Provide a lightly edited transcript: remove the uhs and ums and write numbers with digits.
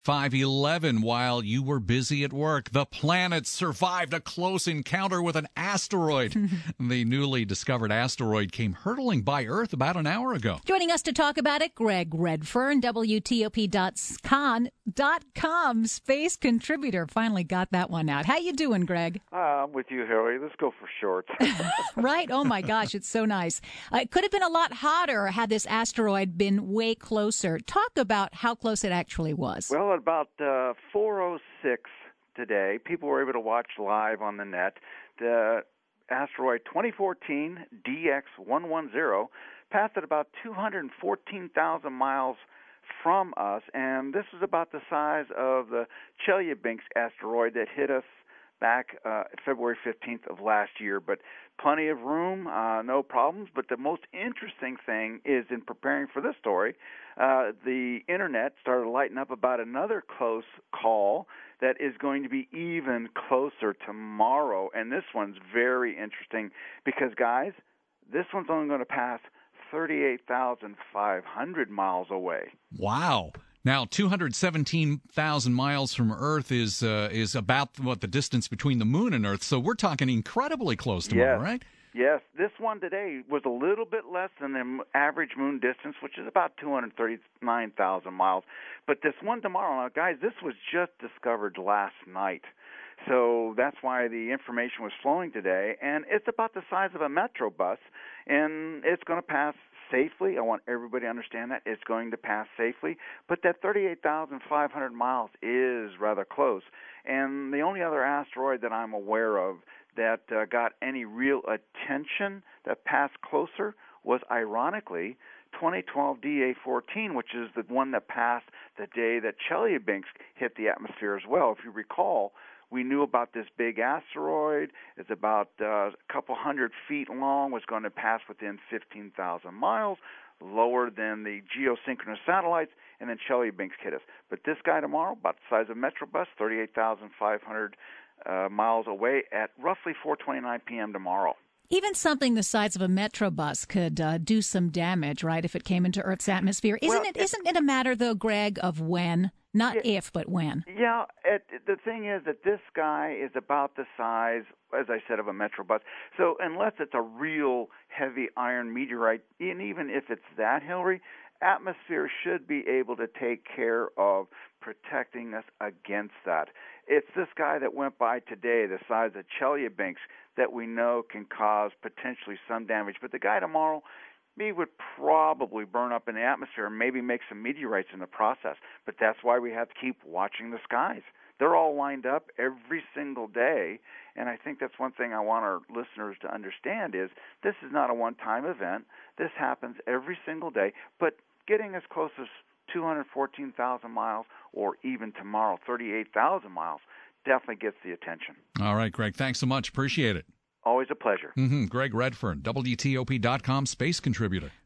5:11, while you were busy at work, the planet survived a close encounter with an asteroid. The newly discovered asteroid came hurtling by Earth about an hour ago. Joining us to talk about it, Greg Redfern, WTOP.com space contributor. Finally got that one out. How you doing, Greg? I'm with you, Harry. Let's go for shorts. Right? Oh, my gosh, it's so nice. It could have been a lot hotter had this asteroid been way closer. Talk about how close it actually was. Well, at about 4:06 today, people were able to watch live on the net. The asteroid 2014 DX110 passed at about 214,000 miles from us, and this is about the size of the Chelyabinsk asteroid that hit us back February 15th of last year. But plenty of room, no problems. But the most interesting thing is, in preparing for this story, the internet started lighting up about another close call that is going to be even closer tomorrow. And this one's very interesting because, guys, this one's only going to pass 38,500 miles away. Wow. Now, 217,000 miles from Earth is about the distance between the Moon and Earth. So we're talking incredibly close tomorrow, right? Yes. This one today was a little bit less than the average Moon distance, which is about 239,000 miles. But this one tomorrow, now, guys, this was just discovered last night. So that's why the information was flowing today. And it's about the size of a Metro bus, and it's going to pass safely. I want everybody to understand that. It's going to pass safely. But that 38,500 miles is rather close. And the only other asteroid that I'm aware of that got any real attention that passed closer was, ironically, 2012 DA14, which is the one that passed the day that Chelyabinsk hit the atmosphere as well. If you recall, we knew about this big asteroid. It's about a couple hundred feet long, was going to pass within 15,000 miles, lower than the geosynchronous satellites, and then Chelyabinsk hit us. But this guy tomorrow, about the size of a Metrobus, 38,500 miles away at roughly 4:29 p.m. tomorrow. Even something the size of a Metrobus could do some damage, right, if it came into Earth's atmosphere. Isn't it a matter, though, Greg, of when? Not if, but when. Yeah, the thing is that this guy is about the size, as I said, of a Metrobus. So unless it's a real heavy iron meteorite, and even if it's that, Hillary, atmosphere should be able to take care of protecting us against that. It's this guy that went by today, the size of Chelyabinsk, that we know can cause potentially some damage. But the guy tomorrow, he would probably burn up in the atmosphere and maybe make some meteorites in the process. But that's why we have to keep watching the skies. They're all lined up every single day, and I think that's one thing I want our listeners to understand is this is not a one-time event. This happens every single day, but getting as close as 214,000 miles or even tomorrow, 38,000 miles, definitely gets the attention. All right, Greg, thanks so much. Appreciate it. Always a pleasure. Greg Redfern, WTOP.com space contributor.